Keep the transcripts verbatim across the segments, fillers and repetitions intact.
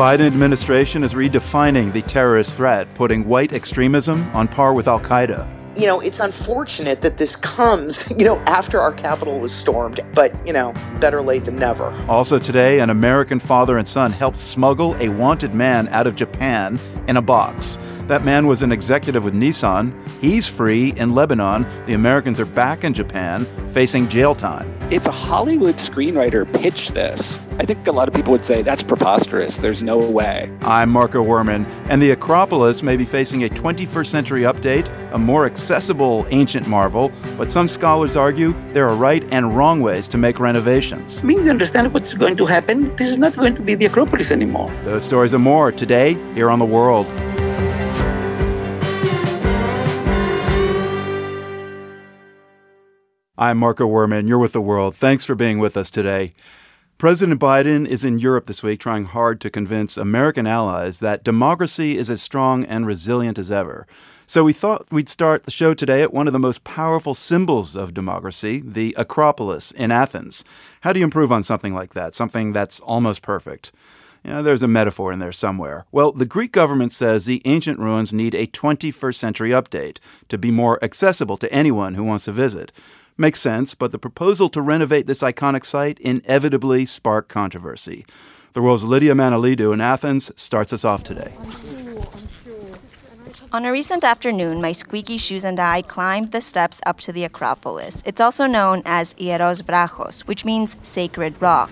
Biden administration is redefining the terrorist threat, putting white extremism on par with al-Qaeda. You know, it's unfortunate that this comes, you know, after our Capitol was stormed, but, you know, better late than never. Also today, an American father and son helped smuggle a wanted man out of Japan in a box. That man was an executive with Nissan. He's free in Lebanon. The Americans are back in Japan facing jail time. If a Hollywood screenwriter pitched this, I think a lot of people would say that's preposterous. There's no way. I'm Marco Werman, and the Acropolis may be facing a twenty-first century update, a more accessible ancient marvel, but some scholars argue there are right and wrong ways to make renovations. I mean, you understand what's going to happen? This is not going to be the Acropolis anymore. Those stories and more today here on The World. I'm Marco Werman. You're with The World. Thanks for being with us today. President Biden is in Europe this week trying hard to convince American allies that democracy is as strong and resilient as ever. So we thought we'd start the show today at one of the most powerful symbols of democracy, the Acropolis in Athens. How do you improve on something like that, something that's almost perfect? You know, there's a metaphor in there somewhere. Well, the Greek government says the ancient ruins need a twenty-first century update to be more accessible to anyone who wants to visit. Makes sense, but the proposal to renovate this iconic site inevitably sparked controversy. The World's Lydia Manolidou in Athens starts us off today. On a recent afternoon, my squeaky shoes and I climbed the steps up to the Acropolis. It's also known as Ieros Vrachos, which means sacred rock.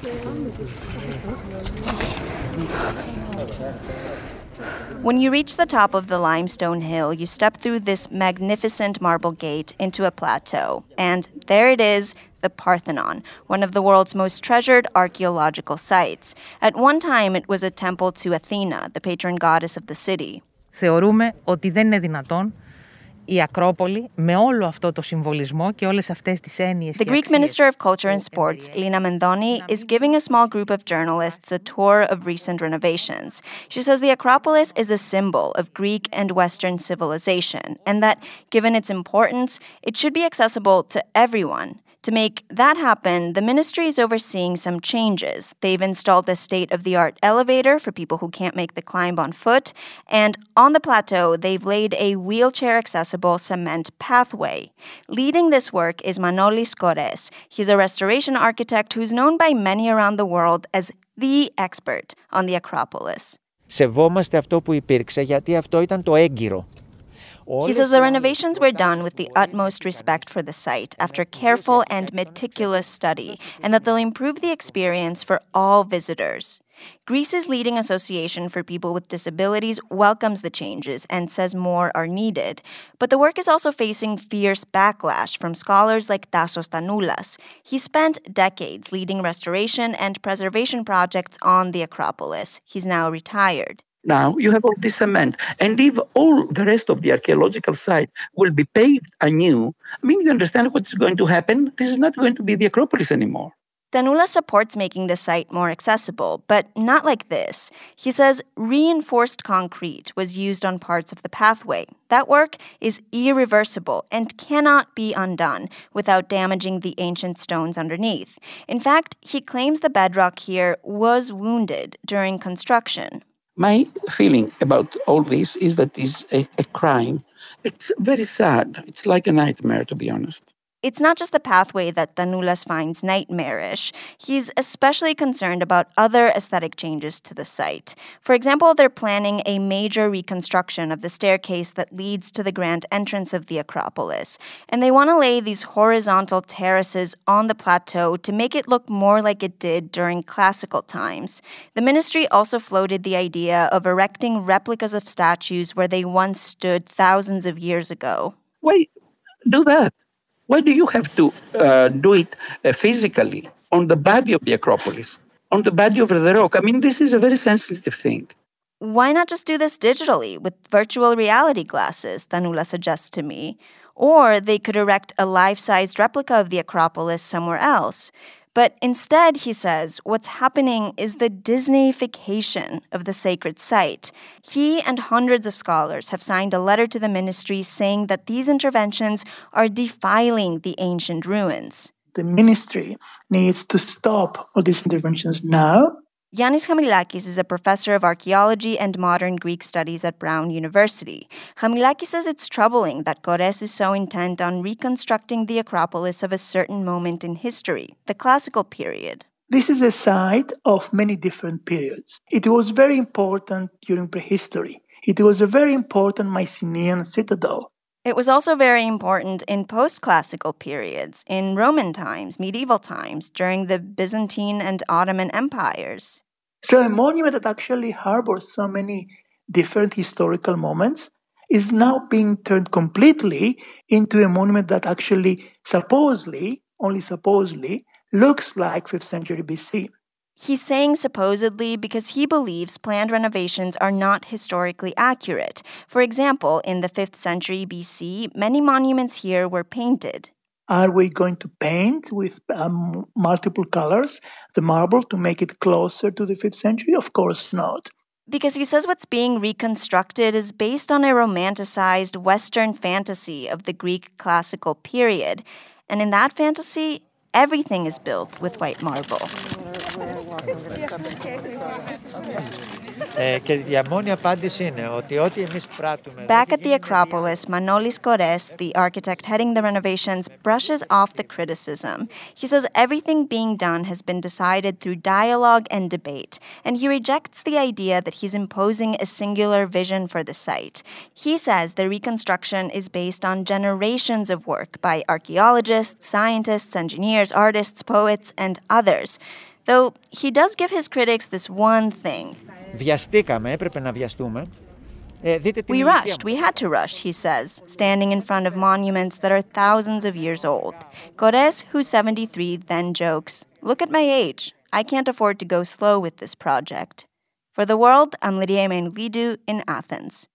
When you reach the top of the limestone hill, you step through this magnificent marble gate into a plateau. And there it is, the Parthenon, one of the world's most treasured archaeological sites. At one time, it was a temple to Athena, the patron goddess of the city. Θεωρούμε ότι δεν είναι δυνατόν η Ακρόπολη με όλο αυτό το συμβολισμό και όλες αυτές τις έννοιες. The Greek Minister of Culture and Sports, Lina Mendoni, is giving a small group of journalists a tour of recent renovations. She says the Acropolis is a symbol of Greek and Western civilization, and that, given its importance, it should be accessible to everyone. To make that happen, the ministry is overseeing some changes. They've installed a state-of-the-art elevator for people who can't make the climb on foot, and on the plateau, they've laid a wheelchair-accessible cement pathway. Leading this work is Manolis Kores. He's a restoration architect who's known by many around the world as the expert on the Acropolis. Σεβόμαστε αυτό που υπήρξε, γιατί αυτό ήταν το έγκυρο. He says the renovations were done with the utmost respect for the site after careful and meticulous study, and that they'll improve the experience for all visitors. Greece's leading association for people with disabilities welcomes the changes and says more are needed. But the work is also facing fierce backlash from scholars like Tassos Tanoulas. He spent decades leading restoration and preservation projects on the Acropolis. He's now retired. Now you have all this cement, and if all the rest of the archaeological site will be paved anew, I mean, you understand what's going to happen? This is not going to be the Acropolis anymore. Tanoulas supports making the site more accessible, but not like this. He says reinforced concrete was used on parts of the pathway. That work is irreversible and cannot be undone without damaging the ancient stones underneath. In fact, he claims the bedrock here was wounded during construction. My feeling about all this is that it's a, a crime. It's very sad. It's like a nightmare, to be honest. It's not just the pathway that Tanoulas finds nightmarish. He's especially concerned about other aesthetic changes to the site. For example, they're planning a major reconstruction of the staircase that leads to the grand entrance of the Acropolis. And they want to lay these horizontal terraces on the plateau to make it look more like it did during classical times. The ministry also floated the idea of erecting replicas of statues where they once stood thousands of years ago. Why do that? Why do you have to uh, do it uh, physically on the body of the Acropolis, on the body of the rock? I mean, this is a very sensitive thing. Why not just do this digitally with virtual reality glasses, Tanoulas suggests to me? Or they could erect a life-sized replica of the Acropolis somewhere else. But instead, he says, what's happening is the Disneyification of the sacred site. He and hundreds of scholars have signed a letter to the ministry saying that these interventions are defiling the ancient ruins. The ministry needs to stop all these interventions now Yannis Chamilakis is a professor of archaeology and modern Greek studies at Brown University. Chamilakis says it's troubling that Kores is so intent on reconstructing the Acropolis of a certain moment in history, the classical period. This is a site of many different periods. It was very important during prehistory. It was a very important Mycenaean citadel. It was also very important in post-classical periods, in Roman times, medieval times, during the Byzantine and Ottoman empires. So a monument that actually harbors so many different historical moments is now being turned completely into a monument that actually supposedly, only supposedly, looks like fifth century B C. He's saying supposedly because he believes planned renovations are not historically accurate. For example, in the fifth century B C, many monuments here were painted. Are we going to paint with um, multiple colors the marble to make it closer to the fifth century? Of course not. Because he says what's being reconstructed is based on a romanticized Western fantasy of the Greek classical period. And in that fantasy, everything is built with white marble. Back at the Acropolis, Manolis Kores, the architect heading the renovations, brushes off the criticism. He says everything being done has been decided through dialogue and debate, and he rejects the idea that he's imposing a singular vision for the site. He says the reconstruction is based on generations of work by archaeologists, scientists, engineers, artists, poets, and others. Though he does give his critics this one thing. Βιαστήκαμε, έπρεπε να βιαστούμε. We rushed, we had to rush, he says, standing in front of monuments that are thousands of years old. Kores, who's seventy-three, then jokes, "Look at my age. I can't afford to go slow with this project." For The World, I'm Lydia Emanuelidou in Athens.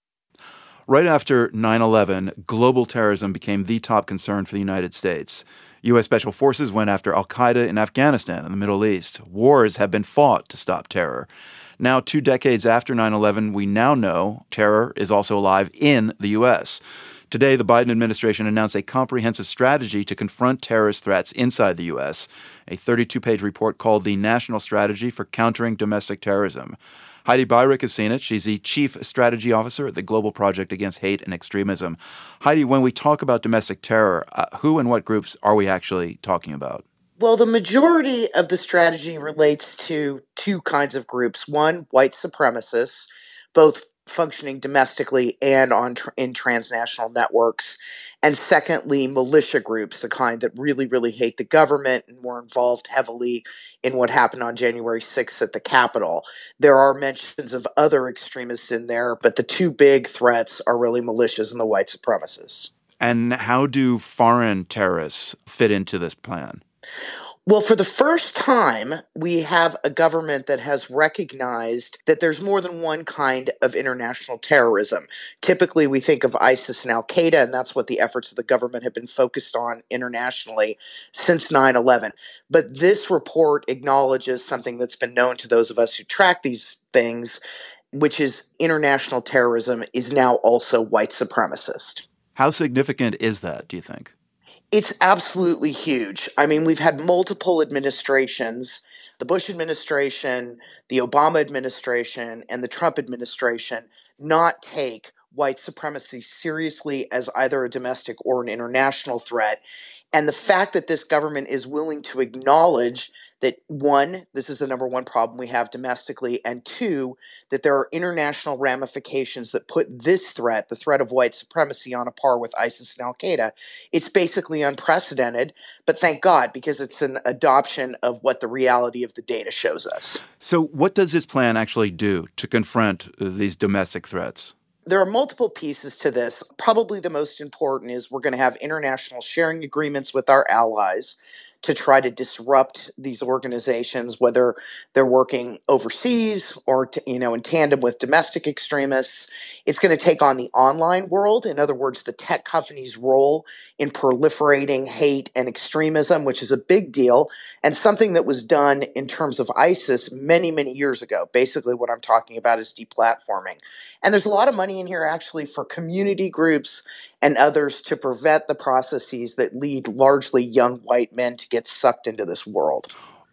Right after nine eleven, global terrorism became the top concern for the United States. U S Special Forces went after al-Qaeda in Afghanistan and the Middle East. Wars have been fought to stop terror. Now, two decades after nine eleven, we now know terror is also alive in the U S. Today, the Biden administration announced a comprehensive strategy to confront terrorist threats inside the U S, a thirty-two page report called the National Strategy for Countering Domestic Terrorism. Heidi Beirich has seen it. She's the Chief Strategy Officer at the Global Project Against Hate and Extremism. Heidi, when we talk about domestic terror, uh, who and what groups are we actually talking about? Well, the majority of the strategy relates to two kinds of groups. One, white supremacists, both functioning domestically and on tr- in transnational networks. And secondly, militia groups, the kind that really, really hate the government and were involved heavily in what happened on January sixth at the Capitol. There are mentions of other extremists in there, but the two big threats are really militias and the white supremacists. And how do foreign terrorists fit into this plan? Well, for the first time, we have a government that has recognized that there's more than one kind of international terrorism. Typically, we think of ISIS and al-Qaeda, and that's what the efforts of the government have been focused on internationally since nine eleven. But this report acknowledges something that's been known to those of us who track these things, which is international terrorism is now also white supremacist. How significant is that, do you think? It's absolutely huge. I mean, we've had multiple administrations, the Bush administration, the Obama administration, and the Trump administration, not take white supremacy seriously as either a domestic or an international threat. And the fact that this government is willing to acknowledge that, one, this is the number one problem we have domestically, and two, that there are international ramifications that put this threat, the threat of white supremacy, on a par with ISIS and al-Qaeda. It's basically unprecedented, but thank God, because it's an adoption of what the reality of the data shows us. So what does this plan actually do to confront these domestic threats? There are multiple pieces to this. Probably the most important is we're going to have international sharing agreements with our allies to try to disrupt these organizations, whether they're working overseas or, to, you know, in tandem with domestic extremists. It's going to take on the online world. In other words, the tech companies' role in proliferating hate and extremism, which is a big deal, and something that was done in terms of ISIS many, many years ago. Basically, what I'm talking about is deplatforming. And there's a lot of money in here actually for community groups and others to prevent the processes that lead largely young white men to get sucked into this world.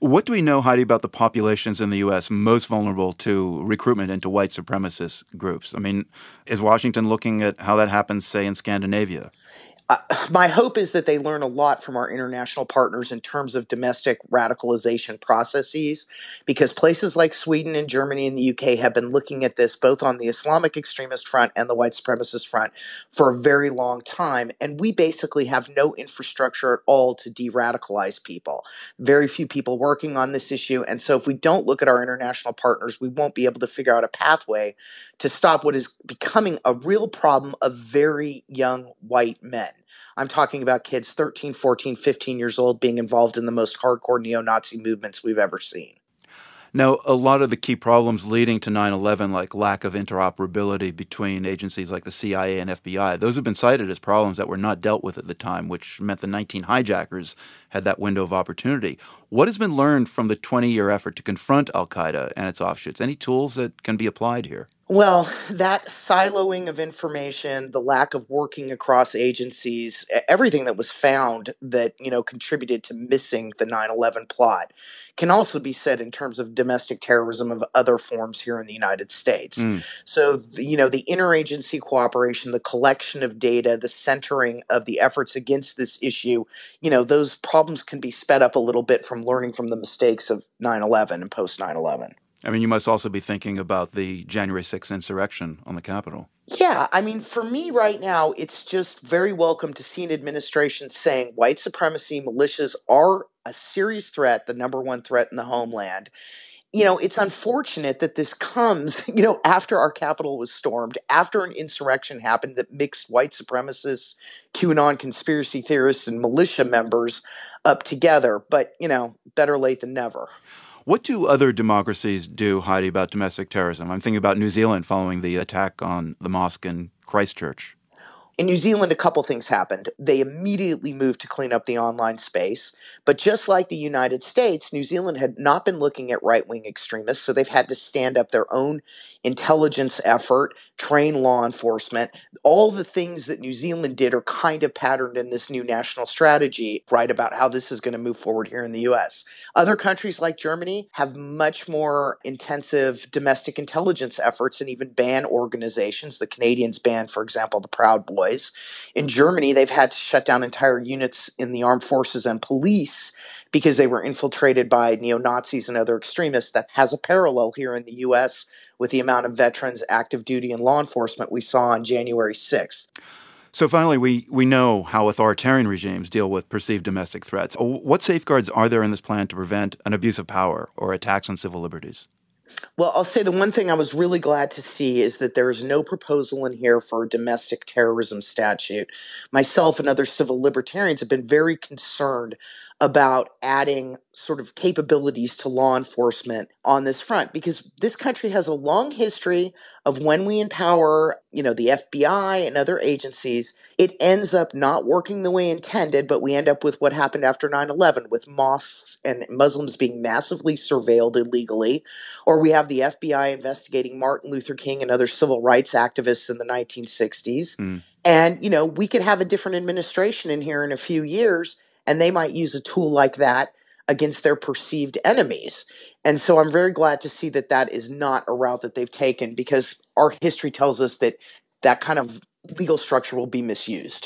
What do we know, Heidi, about the populations in the U S most vulnerable to recruitment into white supremacist groups? I mean, is Washington looking at how that happens, say, in Scandinavia? Uh, my hope is that they learn a lot from our international partners in terms of domestic radicalization processes, because places like Sweden and Germany and the U K have been looking at this both on the Islamic extremist front and the white supremacist front for a very long time. And we basically have no infrastructure at all to de-radicalize people. Very few people working on this issue. And so if we don't look at our international partners, we won't be able to figure out a pathway to stop what is becoming a real problem of very young white men. I'm talking about kids thirteen, fourteen, fifteen years old being involved in the most hardcore neo-Nazi movements we've ever seen. Now, a lot of the key problems leading to nine eleven, like lack of interoperability between agencies like the C I A and F B I, those have been cited as problems that were not dealt with at the time, which meant the nineteen hijackers had that window of opportunity. What has been learned from the twenty-year effort to confront al-Qaeda and its offshoots? Any tools that can be applied here? Well, that siloing of information, the lack of working across agencies, everything that was found that, you know, contributed to missing the nine eleven plot can also be said in terms of domestic terrorism of other forms here in the United States. Mm. So, you know, the interagency cooperation, the collection of data, the centering of the efforts against this issue, you know, those problems can be sped up a little bit from learning from the mistakes of nine eleven and post nine eleven. I mean, you must also be thinking about the January sixth insurrection on the Capitol. Yeah, I mean, for me right now, it's just very welcome to see an administration saying white supremacy militias are a serious threat, the number one threat in the homeland. You know, it's unfortunate that this comes, you know, after our Capitol was stormed, after an insurrection happened that mixed white supremacists, QAnon conspiracy theorists, and militia members up together. But, you know, better late than never. What do other democracies do, Heidi, about domestic terrorism? I'm thinking about New Zealand following the attack on the mosque in Christchurch. In New Zealand, a couple things happened. They immediately moved to clean up the online space. But just like the United States, New Zealand had not been looking at right-wing extremists, so they've had to stand up their own intelligence effort, train law enforcement. All the things that New Zealand did are kind of patterned in this new national strategy, right, about how this is going to move forward here in the U S. Other countries like Germany have much more intensive domestic intelligence efforts and even ban organizations. The Canadians banned, for example, the Proud Boys. In Germany, they've had to shut down entire units in the armed forces and police because they were infiltrated by neo-Nazis and other extremists. That has a parallel here in the U S with the amount of veterans, active duty, and law enforcement we saw on January sixth. So finally, we, we know how authoritarian regimes deal with perceived domestic threats. What safeguards are there in this plan to prevent an abuse of power or attacks on civil liberties? Well, I'll say the one thing I was really glad to see is that there is no proposal in here for a domestic terrorism statute. Myself and other civil libertarians have been very concerned about adding sort of capabilities to law enforcement on this front, because this country has a long history of when we empower, you know, the F B I and other agencies, it ends up not working the way intended, but we end up with what happened after nine eleven with mosques and Muslims being massively surveilled illegally, or we have the F B I investigating Martin Luther King and other civil rights activists in the nineteen sixties. Mm. And, you know, we could have a different administration in here in a few years, and they might use a tool like that against their perceived enemies. And so I'm very glad to see that that is not a route that they've taken, because our history tells us that that kind of legal structure will be misused.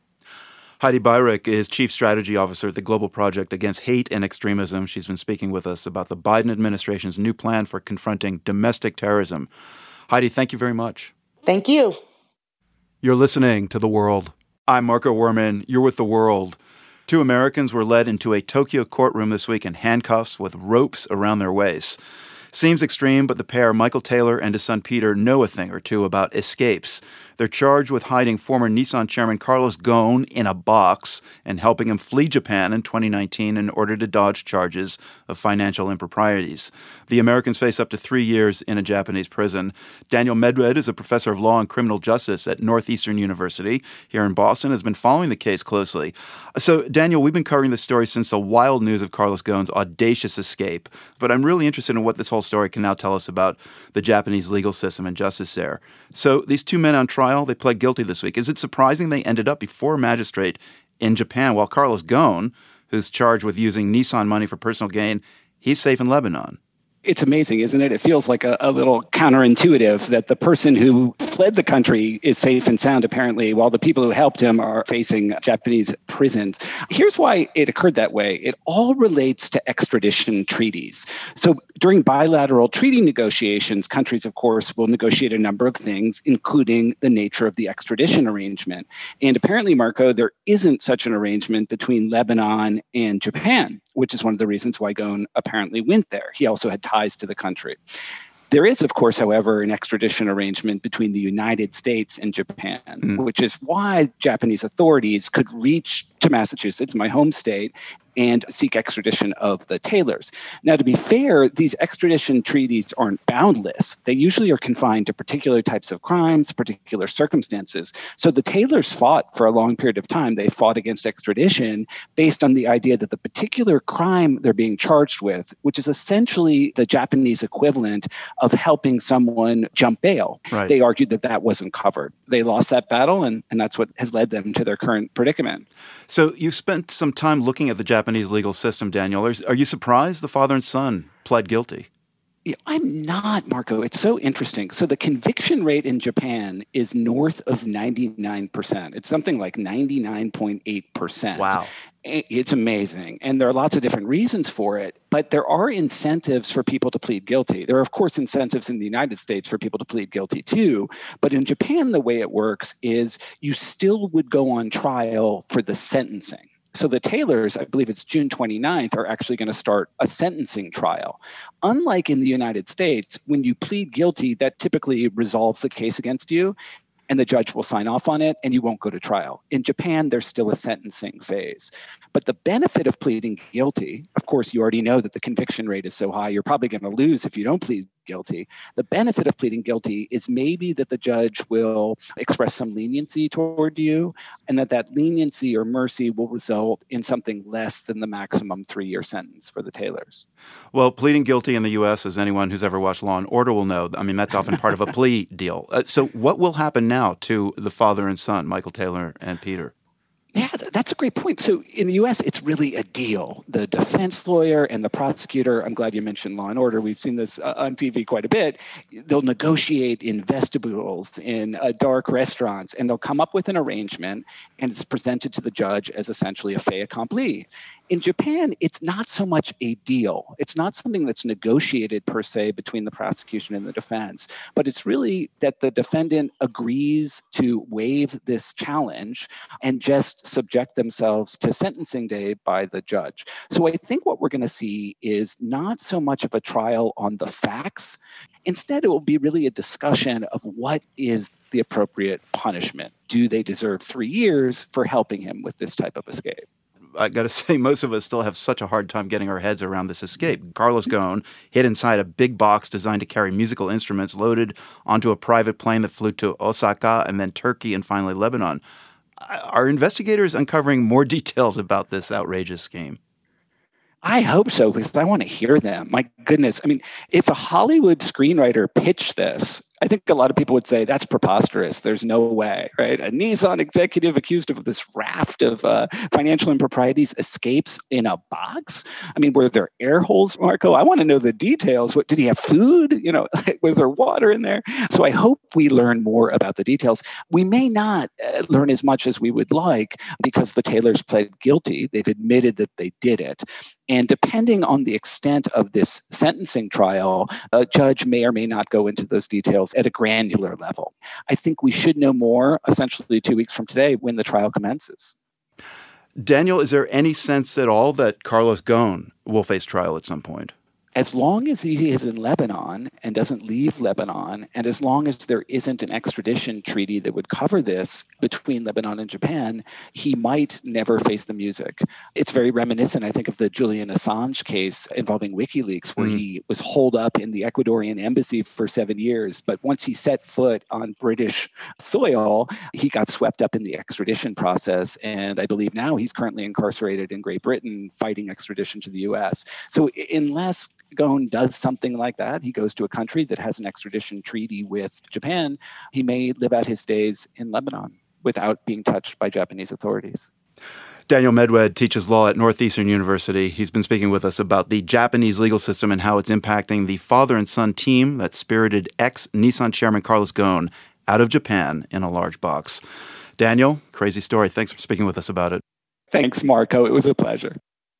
Heidi Beirich is Chief Strategy Officer at the Global Project Against Hate and Extremism. She's been speaking with us about the Biden administration's new plan for confronting domestic terrorism. Heidi, thank you very much. Thank you. You're listening to The World. I'm Marco Werman. You're with The World. Two Americans were led into a Tokyo courtroom this week in handcuffs with ropes around their waists. Seems extreme, but the pair, Michael Taylor and his son Peter, know a thing or two about escapes. They're charged with hiding former Nissan chairman Carlos Ghosn in a box and helping him flee Japan in twenty nineteen in order to dodge charges of financial improprieties. The Americans face up to three years in a Japanese prison. Daniel Medved is a professor of law and criminal justice at Northeastern University here in Boston, has been following the case closely. So, Daniel, we've been covering this story since the wild news of Carlos Ghosn's audacious escape, but I'm really interested in what this whole story can now tell us about the Japanese legal system and justice there. So these two men on trial, they pled guilty this week. Is it surprising they ended up before a magistrate in Japan while Carlos Ghosn, who's charged with using Nissan money for personal gain, he's safe in Lebanon. It's amazing, isn't it? It feels like a, a little counterintuitive that the person who fled the country is safe and sound, apparently, while the people who helped him are facing Japanese prisons. Here's why it occurred that way. It all relates to extradition treaties. So during bilateral treaty negotiations, countries, of course, will negotiate a number of things, including the nature of the extradition arrangement. And apparently, Marco, there isn't such an arrangement between Lebanon and Japan, which is one of the reasons why Ghosn apparently went there. He also had ties to the country. There is, of course, however, an extradition arrangement between the United States and Japan, mm. which is why Japanese authorities could reach to Massachusetts, my home state, and seek extradition of the Taylors. Now, to be fair, these extradition treaties aren't boundless. They usually are confined to particular types of crimes, particular circumstances. So the Taylors fought for a long period of time. They fought against extradition based on the idea that the particular crime they're being charged with, which is essentially the Japanese equivalent of helping someone jump bail, right. They argued that that wasn't covered. They lost that battle, and, and that's what has led them to their current predicament. So you spent some time looking at the Japanese legal system, Daniel. Are, are you surprised the father and son pled guilty? Yeah, I'm not, Marco. It's so interesting. So the conviction rate in Japan is north of ninety-nine percent. It's something like ninety-nine point eight percent. Wow. It's amazing. And there are lots of different reasons for it, but there are incentives for people to plead guilty. There are, of course, incentives in the United States for people to plead guilty too. But in Japan, the way it works is you still would go on trial for the sentencing. So the Taylors, I believe it's June twenty-ninth, are actually going to start a sentencing trial. Unlike in the United States, when you plead guilty, that typically resolves the case against you, and the judge will sign off on it, and you won't go to trial. In Japan, there's still a sentencing phase. But the benefit of pleading guilty, of course, you already know that the conviction rate is so high, you're probably going to lose if you don't plead guilty. The benefit of pleading guilty is maybe that the judge will express some leniency toward you, and that that leniency or mercy will result in something less than the maximum three-year sentence for the Taylors. Well, pleading guilty in the U S, as anyone who's ever watched Law and Order will know, I mean, that's often part of a plea deal. Uh, so what will happen now to the father and son, Michael Taylor and Peter? Yeah, that's a great point. So in the U S, it's really a deal. The defense lawyer and the prosecutor, I'm glad you mentioned Law and Order. We've seen this uh, on T V quite a bit. They'll negotiate in vestibules, in uh, dark restaurants, and they'll come up with an arrangement, and it's presented to the judge as essentially a fait accompli. In Japan, it's not so much a deal. It's not something that's negotiated per se between the prosecution and the defense, but it's really that the defendant agrees to waive this challenge and just subject themselves to sentencing day by the judge. So I think what we're going to see is not so much of a trial on the facts. Instead, it will be really a discussion of what is the appropriate punishment. Do they deserve three years for helping him with this type of escape? I got to say, most of us still have such a hard time getting our heads around this escape. Carlos Ghosn hid inside a big box designed to carry musical instruments loaded onto a private plane that flew to Osaka and then Turkey and finally Lebanon. Are investigators uncovering more details about this outrageous scheme? I hope so, because I want to hear them. My goodness. I mean, if a Hollywood screenwriter pitched this, I think a lot of people would say that's preposterous. There's no way, right? A Nissan executive accused of this raft of uh, financial improprieties escapes in a box. I mean, were there air holes, Marco? I want to know the details. What did he have food? You know, was there water in there? So I hope we learn more about the details. We may not uh, learn as much as we would like because the Taylors pled guilty. They've admitted that they did it. And depending on the extent of this sentencing trial, a judge may or may not go into those details at a granular level. I think we should know more essentially two weeks from today when the trial commences. Daniel, is there any sense at all that Carlos Ghosn will face trial at some point? As long as he is in Lebanon and doesn't leave Lebanon, and as long as there isn't an extradition treaty that would cover this between Lebanon and Japan, he might never face the music. It's very reminiscent, I think, of the Julian Assange case involving WikiLeaks, where mm. he was holed up in the Ecuadorian embassy for seven years. But once he set foot on British soil, he got swept up in the extradition process. And I believe now he's currently incarcerated in Great Britain fighting extradition to the U S. So unless Ghosn does something like that, he goes to a country that has an extradition treaty with Japan, he may live out his days in Lebanon without being touched by Japanese authorities. Daniel Medved teaches law at Northeastern University. He's been speaking with us about the Japanese legal system and how it's impacting the father and son team that spirited ex-Nissan chairman Carlos Ghosn out of Japan in a large box. Daniel, crazy story. Thanks for speaking with us about it. Thanks, Marco. It was a pleasure.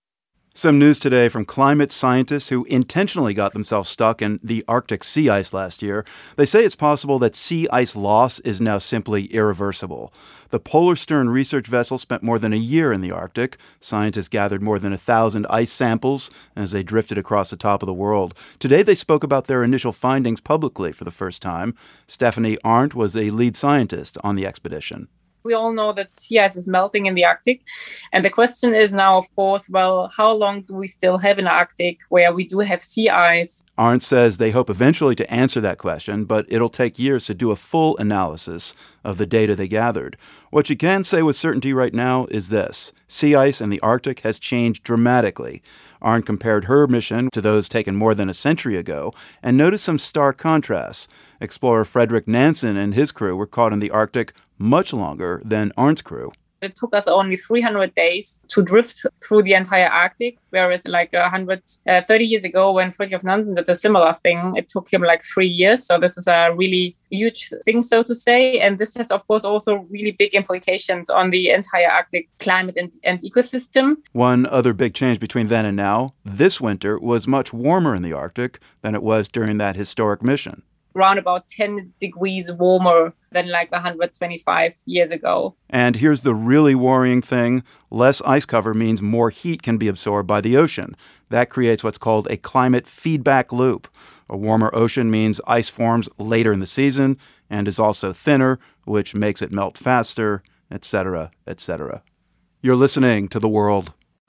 Some news today from climate scientists who intentionally got themselves stuck in the Arctic sea ice last year. They say it's possible that sea ice loss is now simply irreversible. The Polarstern research vessel spent more than a year in the Arctic. Scientists gathered more than a thousand ice samples as they drifted across the top of the world. Today they spoke about their initial findings publicly for the first time. Stephanie Arndt was a lead scientist on the expedition. We all know that sea ice is melting in the Arctic. And the question is now, of course, well, how long do we still have an Arctic where we do have sea ice? Arndt says they hope eventually to answer that question, but it'll take years to do a full analysis of the data they gathered. What you can say with certainty right now is this: sea ice in the Arctic has changed dramatically. Arndt compared her mission to those taken more than a century ago and noticed some stark contrasts. Explorer Fredrik Nansen and his crew were caught in the Arctic much longer than Arndt's crew. It took us only three hundred days to drift through the entire Arctic, whereas like one hundred thirty years ago when Fridtjof Nansen did a similar thing, it took him like three years. So this is a really huge thing, so to say. And this has, of course, also really big implications on the entire Arctic climate and, and ecosystem. One other big change between then and now: this winter was much warmer in the Arctic than it was during that historic mission. Around about ten degrees warmer than like one hundred twenty-five years ago. And here's the really worrying thing: less ice cover means more heat can be absorbed by the ocean. That creates what's called a climate feedback loop. A warmer ocean means ice forms later in the season and is also thinner, which makes it melt faster, et cetera, et cetera. You're listening to The World.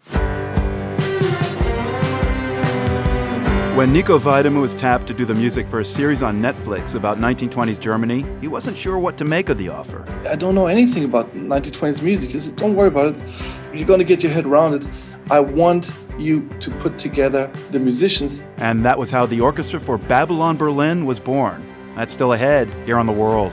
When Nico Weidema was tapped to do the music for a series on Netflix about nineteen twenties Germany, he wasn't sure what to make of the offer. I don't know anything about nineteen twenties music. He said, don't worry about it. You're going to get your head around it. I want you to put together the musicians. And that was how the orchestra for Babylon Berlin was born. That's still ahead here on The World.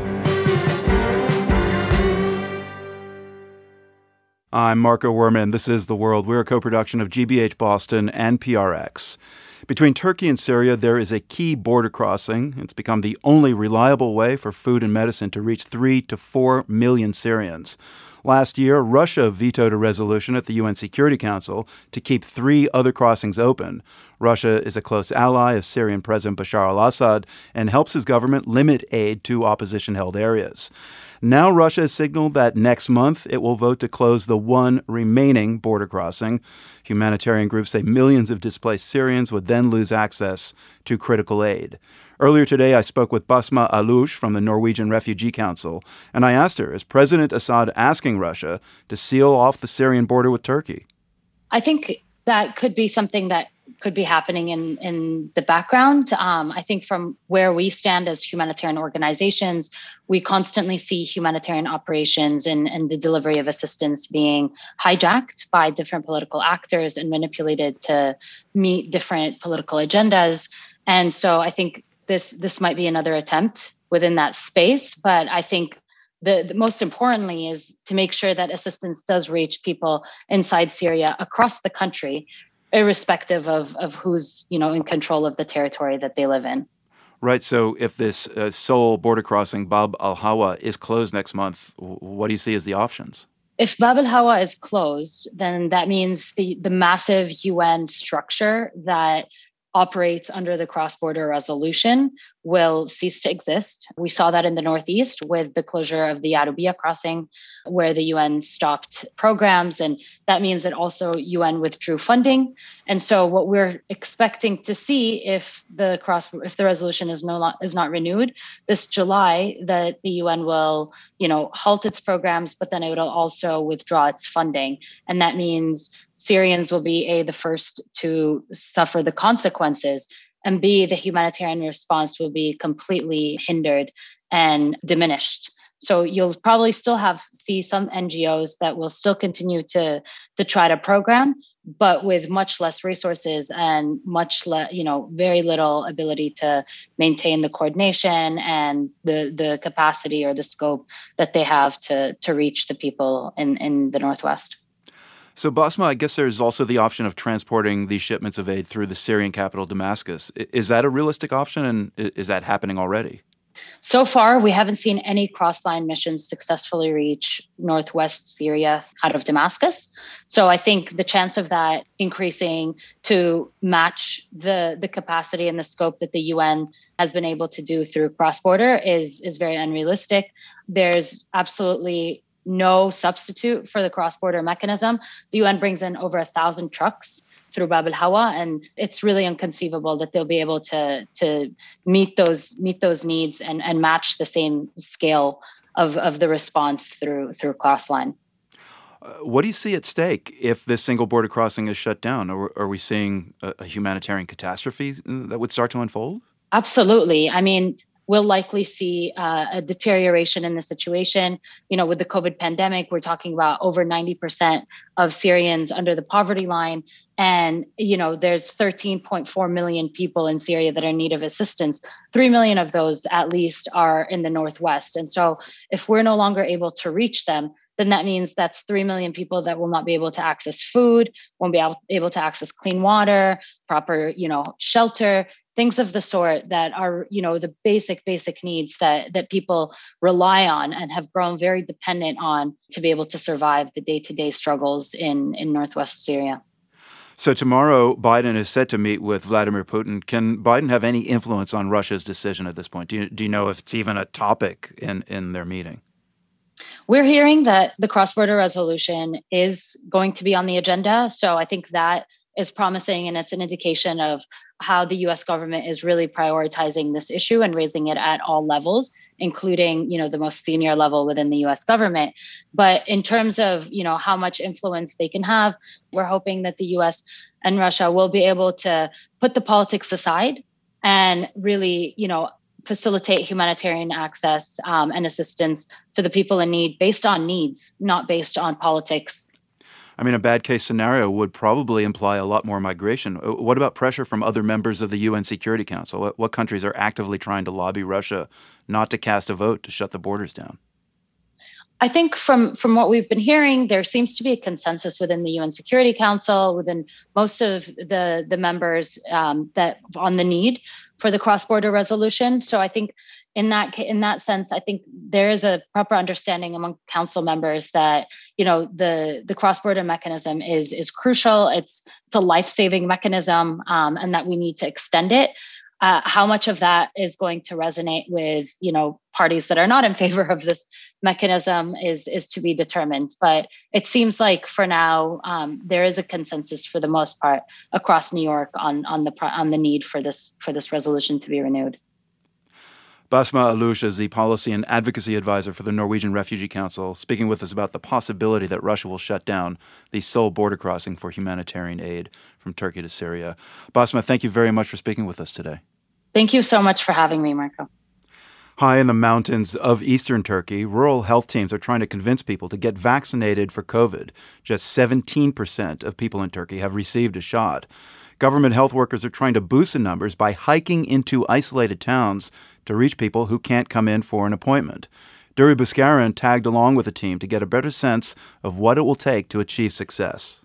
I'm Marco Werman. This is The World. We're a co-production of G B H Boston and P R X. Between Turkey and Syria, there is a key border crossing. It's become the only reliable way for food and medicine to reach three to four million Syrians. Last year, Russia vetoed a resolution at the U N Security Council to keep three other crossings open. Russia is a close ally of Syrian President Bashar al-Assad and helps his government limit aid to opposition-held areas. Now Russia has signaled that next month it will vote to close the one remaining border crossing. Humanitarian groups say millions of displaced Syrians would then lose access to critical aid. Earlier today, I spoke with Basma Alush from the Norwegian Refugee Council, and I asked her, is President Assad asking Russia to seal off the Syrian border with Turkey? I think that could be something that could be happening in, in the background. Um, I think from where we stand as humanitarian organizations, we constantly see humanitarian operations and, and the delivery of assistance being hijacked by different political actors and manipulated to meet different political agendas. And so I think this this might be another attempt within that space. But I think the, the most importantly is to make sure that assistance does reach people inside Syria across the country, irrespective of, of who's, you know, in control of the territory that they live in. Right. So if this uh, sole border crossing, Bab al-Hawa, is closed next month, what do you see as the options? If Bab al-Hawa is closed, then that means the, the massive U N structure that operates under the cross-border resolution will cease to exist. We saw that in the Northeast with the closure of the Yarubia crossing, where the U N stopped programs. And that means that also U N withdrew funding. And so what we're expecting to see if the cross, if the resolution is no is not renewed this July, that the U N will, you know, halt its programs, but then it will also withdraw its funding. And that means Syrians will be A, the first to suffer the consequences, and B, the humanitarian response will be completely hindered and diminished. So you'll probably still have see some N G Os that will still continue to, to try to program, but with much less resources and much less, you know, very little ability to maintain the coordination and the, the capacity or the scope that they have to, to reach the people in, in the Northwest. So, Basma, I guess there's also the option of transporting these shipments of aid through the Syrian capital, Damascus. Is that a realistic option, and is that happening already? So far, we haven't seen any cross-line missions successfully reach northwest Syria out of Damascus. So I think the chance of that increasing to match the, the capacity and the scope that the U N has been able to do through cross-border is, is very unrealistic. There's absolutely no substitute for the cross-border mechanism. The U N brings in over a thousand trucks through Bab al-Hawa, and it's really inconceivable that they'll be able to to meet those meet those needs and, and match the same scale of, of the response through through cross-line. Uh, what do you see at stake if this single border crossing is shut down? Or are we seeing a, a humanitarian catastrophe that would start to unfold? Absolutely. I mean, we'll likely see uh, a deterioration in the situation. You know, with the COVID pandemic, we're talking about over ninety percent of Syrians under the poverty line. And, you know, there's thirteen point four million people in Syria that are in need of assistance. Three million of those, at least, are in the Northwest. And so if we're no longer able to reach them, then that means that's three million people that will not be able to access food, won't be able to access clean water, proper, you know, shelter, things of the sort that are, you know, the basic, basic needs that, that people rely on and have grown very dependent on to be able to survive the day-to-day struggles in, in Northwest Syria. So tomorrow, Biden is set to meet with Vladimir Putin. Can Biden have any influence on Russia's decision at this point? Do you, do you know if it's even a topic in, in their meeting? We're hearing that the cross-border resolution is going to be on the agenda. So I think that is promising, and it's an indication of how the U S government is really prioritizing this issue and raising it at all levels, including, you know, the most senior level within the U S government. But in terms of, you know, how much influence they can have, we're hoping that the U S and Russia will be able to put the politics aside and really, you know, facilitate humanitarian access um, and assistance to the people in need based on needs, not based on politics. I mean, a bad case scenario would probably imply a lot more migration. What about pressure from other members of the U N Security Council? What, what countries are actively trying to lobby Russia not to cast a vote to shut the borders down? I think from, from what we've been hearing, there seems to be a consensus within the U N Security Council, within most of the, the members um, that on the need for the cross-border resolution. So I think in that in that sense, I think there is a proper understanding among council members that, you know, the, the cross-border mechanism is is crucial. It's it's a life-saving mechanism, um, and that we need to extend it. Uh, how much of that is going to resonate with, you know, parties that are not in favor of this mechanism is is to be determined. But it seems like for now um, there is a consensus for the most part across New York on on the on the need for this for this resolution to be renewed. Basma Allouche is the policy and advocacy advisor for the Norwegian Refugee Council, speaking with us about the possibility that Russia will shut down the sole border crossing for humanitarian aid from Turkey to Syria. Basma, thank you very much for speaking with us today. Thank you so much for having me, Marco. High in the mountains of eastern Turkey, rural health teams are trying to convince people to get vaccinated for COVID. Just seventeen percent of people in Turkey have received a shot. Government health workers are trying to boost the numbers by hiking into isolated towns to reach people who can't come in for an appointment. Duri Buskaran tagged along with the team to get a better sense of what it will take to achieve success.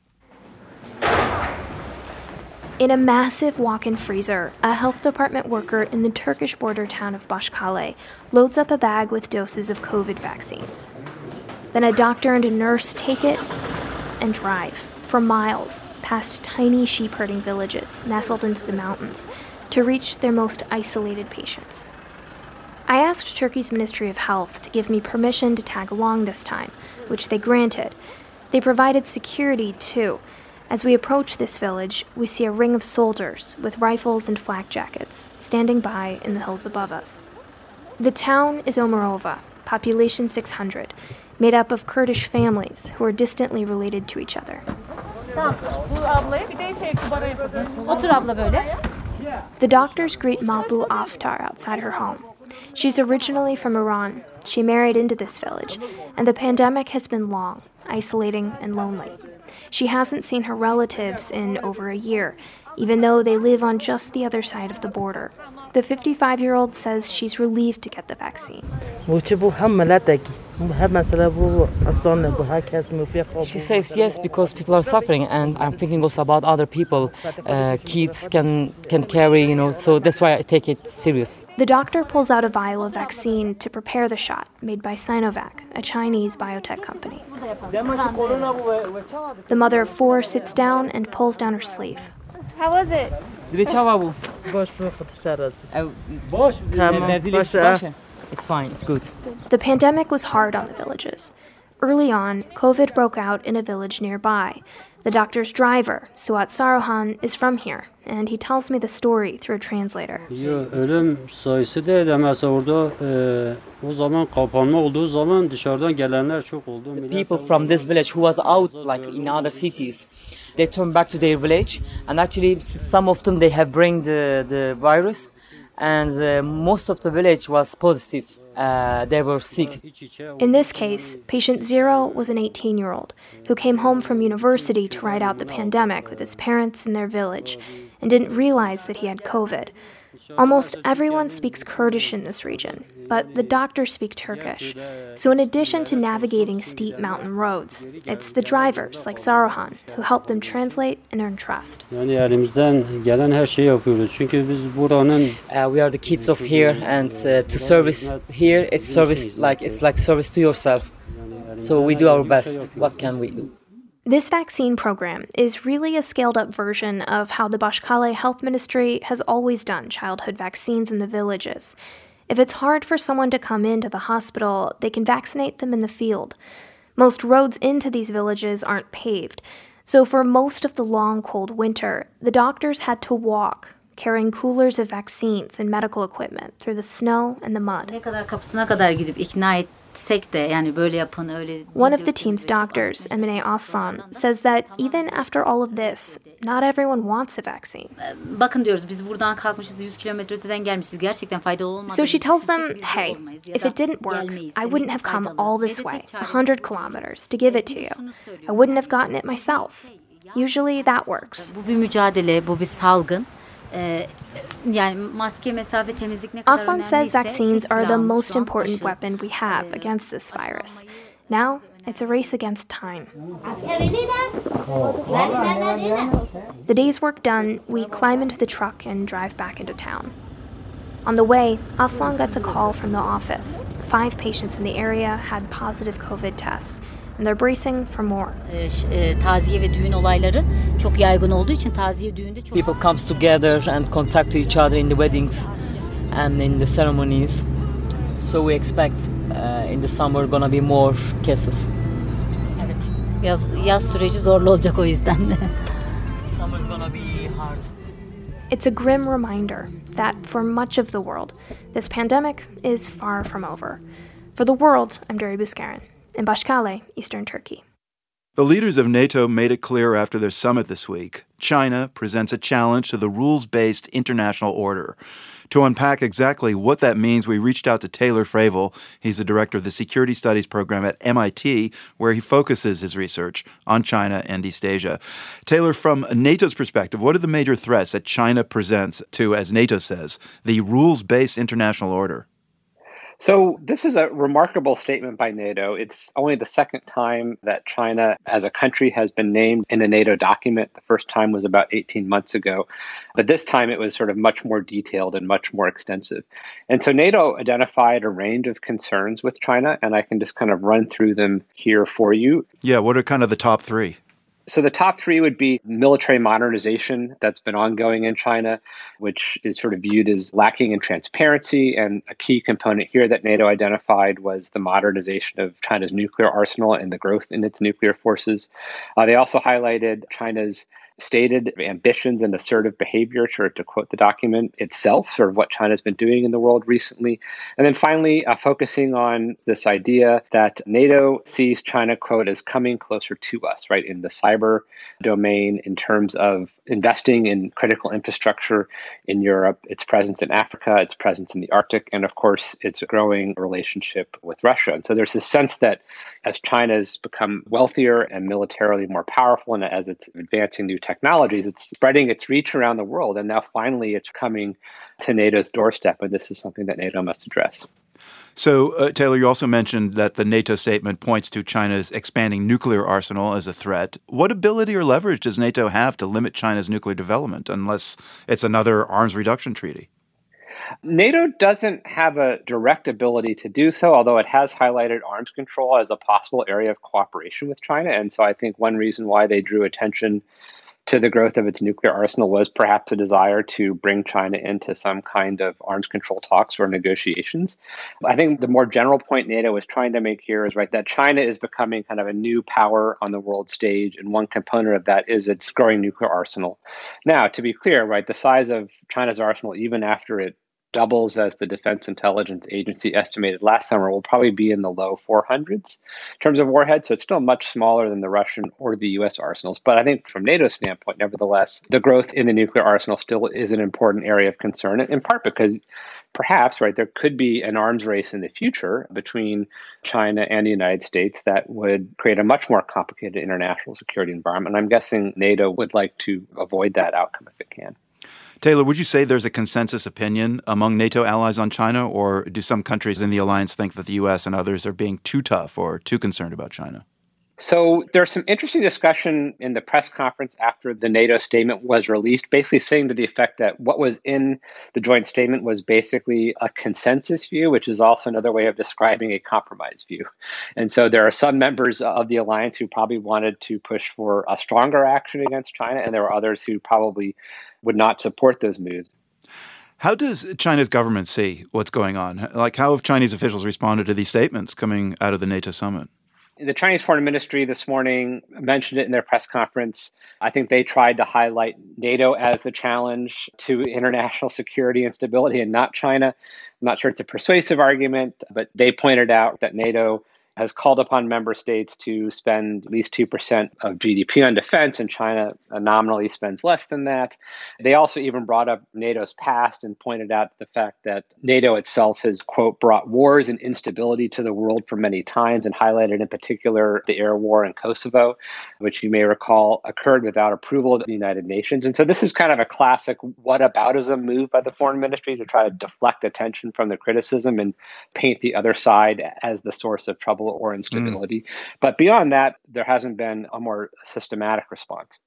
In a massive walk-in freezer, a health department worker in the Turkish border town of Başkale loads up a bag with doses of COVID vaccines. Then a doctor and a nurse take it and drive for miles past tiny sheep-herding villages nestled into the mountains to reach their most isolated patients. I asked Turkey's Ministry of Health to give me permission to tag along this time, which they granted. They provided security, too. As we approach this village, we see a ring of soldiers with rifles and flak jackets standing by in the hills above us. The town is Omarova, population six hundred, made up of Kurdish families who are distantly related to each other. The doctors greet Mabu Aftar outside her home. She's originally from Iran. She married into this village, and the pandemic has been long, isolating, and lonely. She hasn't seen her relatives in over a year, even though they live on just the other side of the border. The fifty-five-year-old says she's relieved to get the vaccine. She says yes because people are suffering, and I'm thinking also about other people. Uh, kids can can carry, you know, so that's why I take it serious. The doctor pulls out a vial of vaccine to prepare the shot, made by Sinovac, a Chinese biotech company. The mother of four sits down and pulls down her sleeve. How was it? It's fine, it's good. The pandemic was hard on the villages. Early on, COVID broke out in a village nearby. The doctor's driver, Suat Sarohan, is from here, and he tells me the story through a translator. The people from this village who was out, like in other cities, they turned back to their village, and actually some of them, they have bring the, the virus, and uh, most of the village was positive. Uh, they were sick. In this case, patient zero was an eighteen-year-old who came home from university to ride out the pandemic with his parents in their village and didn't realize that he had COVID. Almost everyone speaks Kurdish in this region, but the doctors speak Turkish. So in addition to navigating steep mountain roads, it's the drivers like Sarohan who help them translate and earn trust. Uh, we are the kids of here, and uh, to service here, it's service like it's like service to yourself. So we do our best. What can we do? This vaccine program is really a scaled-up version of how the Bashkale Health Ministry has always done childhood vaccines in the villages. If it's hard for someone to come into the hospital, they can vaccinate them in the field. Most roads into these villages aren't paved, so for most of the long, cold winter, the doctors had to walk, carrying coolers of vaccines and medical equipment through the snow and the mud. One of the team's doctors, Emine Aslan, says that even after all of this, not everyone wants a vaccine. So she tells them, hey, if it didn't work, I wouldn't have come all this way, one hundred kilometers, to give it to you. I wouldn't have gotten it myself. Usually that works. Aslan says vaccines are the most important weapon we have against this virus. Now, it's a race against time. The day's work done, we climb into the truck and drive back into town. On the way, Aslan gets a call from the office. Five patients in the area had positive COVID tests, and they're bracing for more. People come together and contact each other in the weddings and in the ceremonies. So we expect uh, in the summer gonna be more cases. Summer's gonna be hard. It's a grim reminder that for much of the world, this pandemic is far from over. For The World, I'm Deri Bouskaran in Bashkale, eastern Turkey. The leaders of NATO made it clear after their summit this week, China presents a challenge to the rules-based international order. To unpack exactly what that means, we reached out to Taylor Fravel. He's the director of the Security Studies program at M I T, where he focuses his research on China and East Asia. Taylor, from NATO's perspective, what are the major threats that China presents to, as NATO says, the rules-based international order? So this is a remarkable statement by NATO. It's only the second time that China as a country has been named in a NATO document. The first time was about eighteen months ago. But this time it was sort of much more detailed and much more extensive. And so NATO identified a range of concerns with China, and I can just kind of run through them here for you. Yeah, what are kind of the top three? So the top three would be military modernization that's been ongoing in China, which is sort of viewed as lacking in transparency. And a key component here that NATO identified was the modernization of China's nuclear arsenal and the growth in its nuclear forces. Uh, they also highlighted China's stated ambitions and assertive behavior, to, to quote the document itself, sort of what China's been doing in the world recently. And then finally, uh, focusing on this idea that NATO sees China, quote, as coming closer to us, right, in the cyber domain, in terms of investing in critical infrastructure in Europe, its presence in Africa, its presence in the Arctic, and of course, its growing relationship with Russia. And so there's this sense that as China's become wealthier and militarily more powerful, and as it's advancing new technologies, it's spreading its reach around the world. And now finally, it's coming to NATO's doorstep. And this is something that NATO must address. So, uh, Taylor, you also mentioned that the NATO statement points to China's expanding nuclear arsenal as a threat. What ability or leverage does NATO have to limit China's nuclear development unless it's another arms reduction treaty? NATO doesn't have a direct ability to do so, although it has highlighted arms control as a possible area of cooperation with China. And so I think one reason why they drew attention to the growth of its nuclear arsenal was perhaps a desire to bring China into some kind of arms control talks or negotiations. I think the more general point NATO is trying to make here is right that China is becoming kind of a new power on the world stage, and one component of that is its growing nuclear arsenal. Now, to be clear, right, the size of China's arsenal, even after it doubles as the Defense Intelligence Agency estimated last summer, will probably be in the low four hundreds in terms of warheads. So it's still much smaller than the Russian or the U S arsenals. But I think from NATO's standpoint, nevertheless, the growth in the nuclear arsenal still is an important area of concern, in part because perhaps, right, there could be an arms race in the future between China and the United States that would create a much more complicated international security environment. And I'm guessing NATO would like to avoid that outcome if it can. Taylor, would you say there's a consensus opinion among NATO allies on China, or do some countries in the alliance think that the U S and others are being too tough or too concerned about China? So there's some interesting discussion in the press conference after the NATO statement was released, basically saying to the effect that what was in the joint statement was basically a consensus view, which is also another way of describing a compromise view. And so there are some members of the alliance who probably wanted to push for a stronger action against China, and there were others who probably would not support those moves. How does China's government see what's going on? Like, how have Chinese officials responded to these statements coming out of the NATO summit? The Chinese Foreign Ministry this morning mentioned it in their press conference. I think they tried to highlight NATO as the challenge to international security and stability and not China. I'm not sure it's a persuasive argument, but they pointed out that NATO has called upon member states to spend at least two percent of G D P on defense, and China nominally spends less than that. They also even brought up NATO's past and pointed out the fact that NATO itself has, quote, brought wars and instability to the world for many times, and highlighted in particular the air war in Kosovo, which you may recall occurred without approval of the United Nations. And so this is kind of a classic whataboutism move by the foreign ministry to try to deflect attention from the criticism and paint the other side as the source of trouble or instability. Mm. But beyond that, there hasn't been a more systematic response.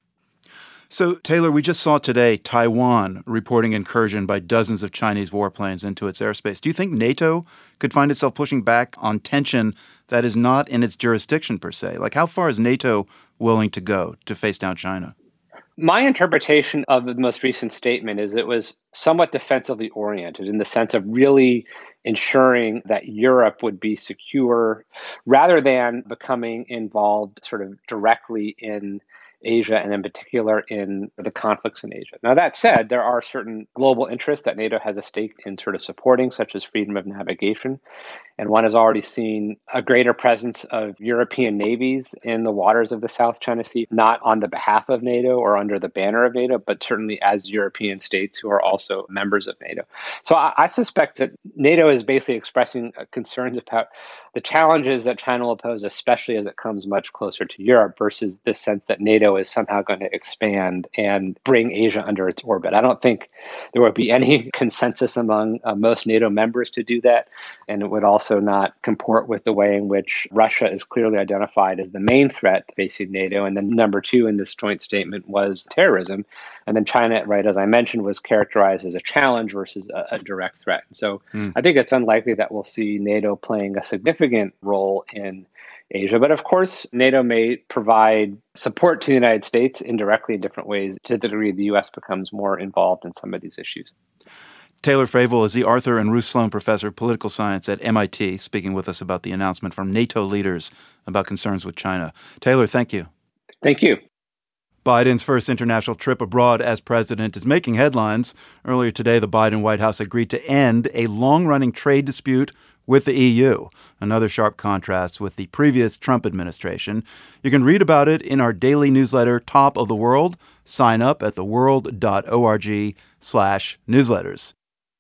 So, Taylor, we just saw today Taiwan reporting incursion by dozens of Chinese warplanes into its airspace. Do you think NATO could find itself pushing back on tension that is not in its jurisdiction per se? Like, how far is NATO willing to go to face down China? My interpretation of the most recent statement is it was somewhat defensively oriented in the sense of really ensuring that Europe would be secure rather than becoming involved sort of directly in Asia and in particular in the conflicts in Asia. Now, that said, there are certain global interests that NATO has a stake in sort of supporting, such as freedom of navigation. And one has already seen a greater presence of European navies in the waters of the South China Sea, not on the behalf of NATO or under the banner of NATO, but certainly as European states who are also members of NATO. So I, I suspect that NATO is basically expressing concerns about the challenges that China will pose, especially as it comes much closer to Europe, versus this sense that NATO is somehow going to expand and bring Asia under its orbit. I don't think there would be any consensus among uh, most NATO members to do that, and it would also also not comport with the way in which Russia is clearly identified as the main threat facing NATO. And then number two in this joint statement was terrorism. And then China, right, as I mentioned, was characterized as a challenge versus a, a direct threat. So mm. I think it's unlikely that we'll see NATO playing a significant role in Asia. But of course, NATO may provide support to the United States indirectly in different ways to the degree the U S becomes more involved in some of these issues. Taylor Fravel is the Arthur and Ruth Sloan Professor of Political Science at M I T, speaking with us about the announcement from NATO leaders about concerns with China. Taylor, thank you. Thank you. Biden's first international trip abroad as president is making headlines. Earlier today, the Biden White House agreed to end a long-running trade dispute with the E U, another sharp contrast with the previous Trump administration. You can read about it in our daily newsletter, Top of the World. Sign up at theworld.org slash newsletters.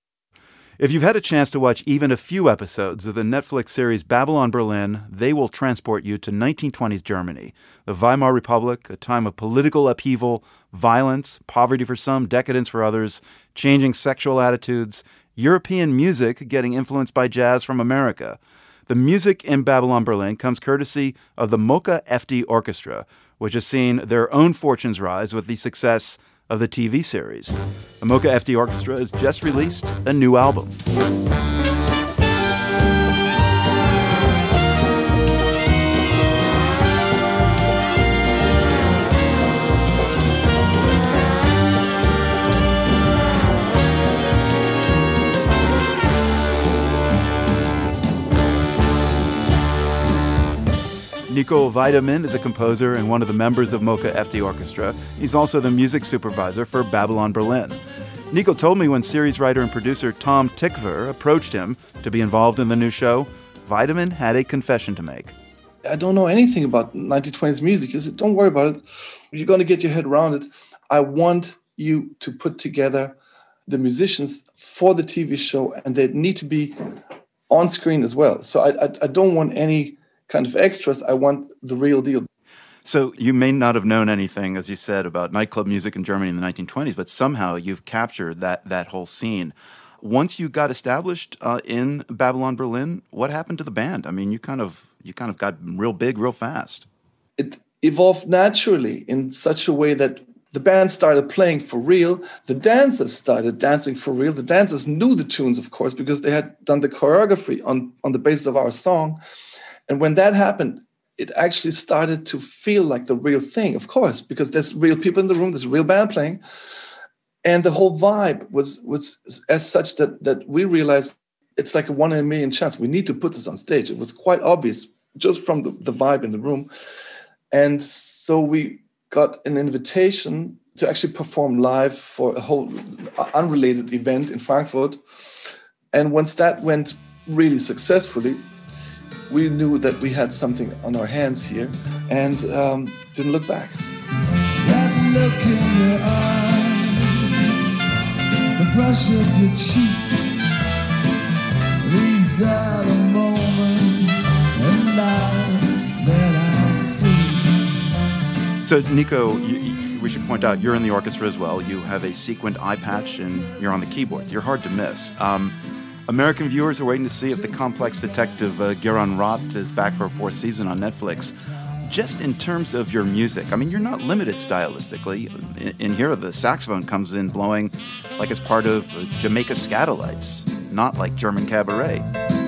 If you've had a chance to watch even a few episodes of the Netflix series Babylon Berlin, they will transport you to nineteen twenties Germany, the Weimar Republic, a time of political upheaval, violence, poverty for some, decadence for others, changing sexual attitudes, European music getting influenced by jazz from America. The music in Babylon Berlin comes courtesy of the Mocha F D Orchestra, which has seen their own fortunes rise with the success of the T V series. The Mocha F D Orchestra has just released a new album. Nico Weidemann is a composer and one of the members of Mocha F D Orchestra. He's also the music supervisor for Babylon Berlin. Nico told me when series writer and producer Tom Tykwer approached him to be involved in the new show, Weidemann had a confession to make. I don't know anything about nineteen twenties music. He said, don't worry about it. You're going to get your head around it. I want you to put together the musicians for the T V show, and they need to be on screen as well. So I, I, I don't want any kind of extras. I want the real deal. So you may not have known anything, as you said, about nightclub music in Germany in the nineteen twenties, but somehow you've captured that that whole scene. Once you got established uh, in Babylon Berlin, what happened to the band? I mean, you kind of you kind of got real big real fast. It evolved naturally in such a way that the band started playing for real. The dancers started dancing for real. The dancers knew the tunes, of course, because they had done the choreography on, on the basis of our song. And when that happened, it actually started to feel like the real thing, of course, because there's real people in the room, there's a real band playing. And the whole vibe was was as such that, that we realized it's like a one in a million chance. We need to put this on stage. It was quite obvious just from the, the vibe in the room. And so we got an invitation to actually perform live for a whole unrelated event in Frankfurt. And once that went really successfully, we knew that we had something on our hands here and um, didn't look back. That look in your eye, the brush of your cheek, these are the moments in life that I see. So, Nico, you, you, we should point out you're in the orchestra as well. You have a sequined eye patch and you're on the keyboards. You're hard to miss. Um, American viewers are waiting to see if the complex detective uh, Geraint Roth is back for a fourth season on Netflix. Just in terms of your music, I mean, you're not limited stylistically. In, in here, the saxophone comes in blowing like it's part of Jamaica Scatolites, not like German cabaret.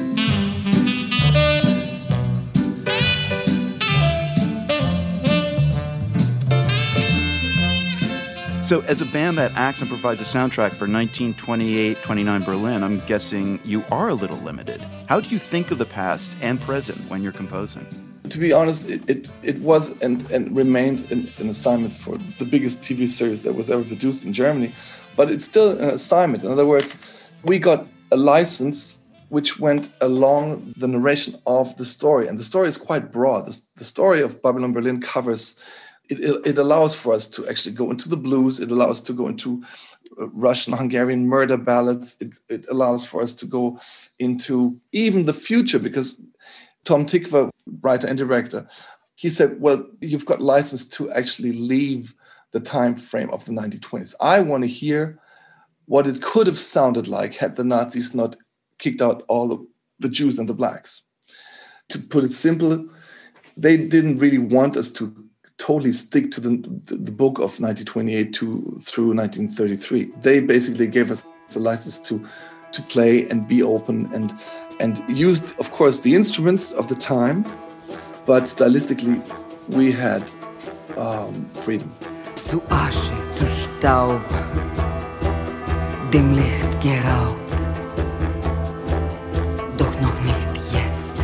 So as a band that acts and provides a soundtrack for nineteen twenty-eight twenty-nine Berlin, I'm guessing you are a little limited. How do you think of the past and present when you're composing? To be honest, it it, it was and, and remained an, an assignment for the biggest T V series that was ever produced in Germany. But it's still an assignment. In other words, we got a license which went along the narration of the story. And the story is quite broad. The, the story of Babylon Berlin covers... It, it, it allows for us to actually go into the blues. It allows us to go into Russian, Hungarian murder ballads. It, it allows for us to go into even the future, because Tom Tykwer, writer and director, he said, well, you've got license to actually leave the time frame of the nineteen twenties. I want to hear what it could have sounded like had the Nazis not kicked out all the, the Jews and the blacks. To put it simple, they didn't really want us to totally stick to the, the book of nineteen twenty-eight to through nineteen thirty-three. They basically gave us a license to to play and be open and and used, of course, the instruments of the time, but stylistically we had um, freedom. Zu Asche, zu Staub, dem Licht geraubt, doch noch nicht jetzt.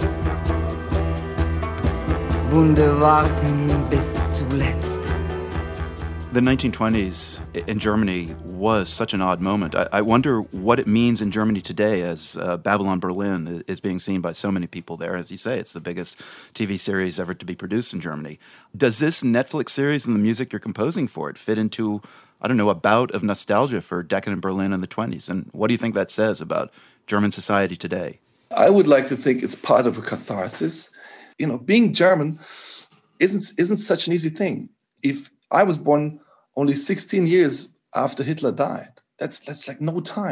Wunde warten bis zuletzt. The nineteen twenties in Germany was such an odd moment. I, I wonder what it means in Germany today as uh, Babylon Berlin is being seen by so many people there. As you say, it's the biggest T V series ever to be produced in Germany. Does this Netflix series and the music you're composing for it fit into, I don't know, a bout of nostalgia for decadent Berlin in the twenties? And what do you think that says about German society today? I would like to think it's part of a catharsis. You know, being German isn't isn't such an easy thing. If I was born only sixteen years after Hitler died, that's that's like no time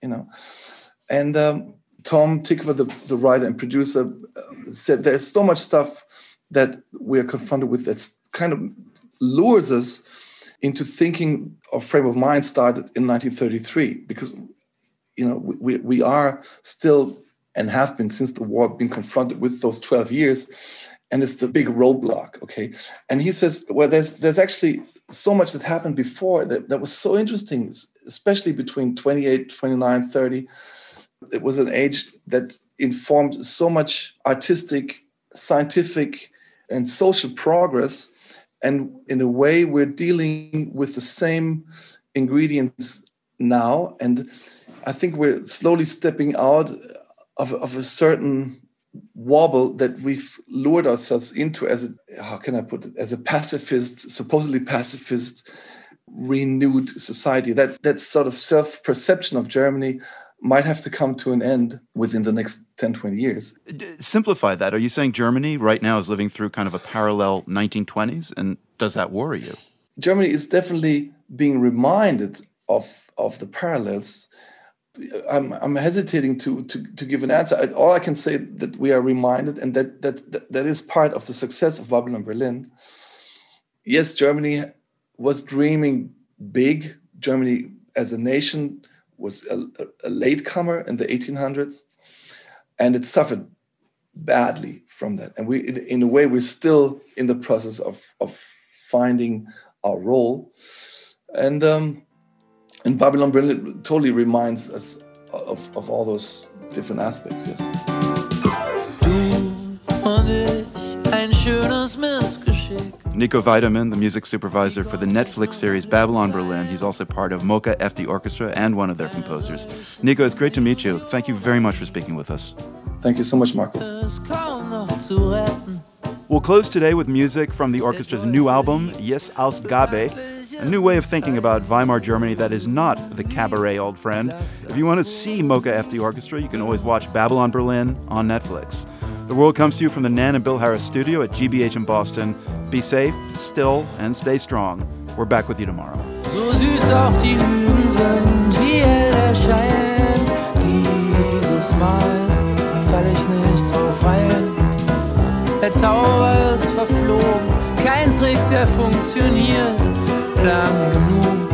you know. And um, Tom Tykwer, the, the writer and producer, uh, said there's so much stuff that we are confronted with that's kind of lures us into thinking our frame of mind started in nineteen thirty-three, because, you know, we, we are still and have been since the war been confronted with those twelve years, and it's the big roadblock, okay? And he says, well, there's there's actually so much that happened before that, that was so interesting, especially between twenty-eight, twenty-nine, thirty. It was an age that informed so much artistic, scientific, and social progress. And in a way, we're dealing with the same ingredients now. And I think we're slowly stepping out of, of a certain wobble that we've lured ourselves into as a, how can I put it, as a pacifist, supposedly pacifist, renewed society. That, that sort of self-perception of Germany might have to come to an end within the next ten, twenty years. Simplify that. Are you saying Germany right now is living through kind of a parallel nineteen twenties? And does that worry you? Germany is definitely being reminded of, of the parallels. I'm, I'm hesitating to, to, to give an answer. All I can say that we are reminded, and that, that, that, that is part of the success of Babylon Berlin. Yes, Germany was dreaming big. Germany as a nation was a, a latecomer in the eighteen hundreds, and it suffered badly from that. And we, in, in a way, we're still in the process of, of finding our role. And um, and Babylon Berlin totally reminds us of, of all those different aspects, yes. Nico Weidemann, the music supervisor for the Netflix series Babylon Berlin. He's also part of Mocha F D Orchestra and one of their composers. Nico, it's great to meet you. Thank you very much for speaking with us. Thank you so much, Marco. We'll close today with music from the orchestra's new album, Yes Ausgabe, a new way of thinking about Weimar Germany that is not the cabaret old friend. If you want to see Mocha F D Orchestra, you can always watch Babylon Berlin on Netflix. The World comes to you from the Nan and Bill Harris studio at G B H in Boston. Be safe, still, and stay strong. We're back with you tomorrow. So süß auch die Lügen sind, wie hell der Schein. Dieses Mal fall ich nicht drauf rein. Der Zauber ist verflogen, kein Trick, der funktioniert lang genug.